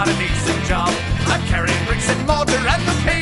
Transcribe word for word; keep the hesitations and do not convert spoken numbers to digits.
got a decent job. I'm carrying bricks and mortar and the